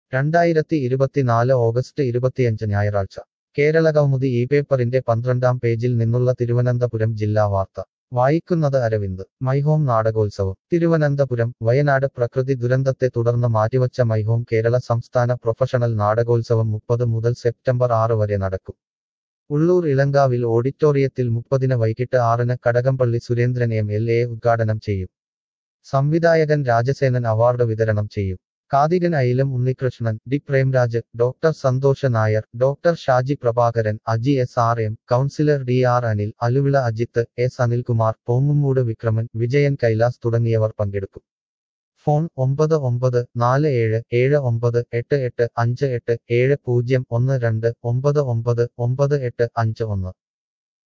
2024 August 25 ഞായറാഴ്ച കേരളകൗമുദി ഈ പേപ്പറിന്റെ 12-ാം പേജിൽ നിന്നുള്ള തിരുവനന്തപുരം ജില്ലാ വാർത്ത വായിക്കുന്നത് അരവിന്ദ് മൈഹോം നാടകോത്സവം തിരുവനന്തപുരം വയനാട് പ്രകൃതി ദുരന്തത്തെ തുടർന്ന് മാറ്റിവച്ച മൈഹോം കേരള സംസ്ഥാന പ്രൊഫഷണൽ നാടകോത്സവം 30 മുതൽ സെപ്റ്റംബർ 6 വരെ നടക്കും. ഉള്ളൂർ ഇളങ്കാവിൽ ഓഡിറ്റോറിയത്തിൽ 30-ന് വൈകിട്ട് 6-ന് കടകംപള്ളി സുരേന്ദ്രൻ MLA ഉദ്ഘാടനം ചെയ്യും. സംവിധായകൻ രാജസേനൻ അവാർഡ് വിതരണം ചെയ്യും. കാതികൻ Ayilam Unnikrishnan, D Premraj, doctor Santhosh Nair, doctor Shaji Prabhakaran, Aji SRM, councillor DR Anil, Aluvila Ajith, S Anilkumar, Pongumoodu Vikraman, Vijayan Kailas തുടങ്ങിയവർ പങ്കെടുക്കും. ഫോൺ 9947798858 7012 999851.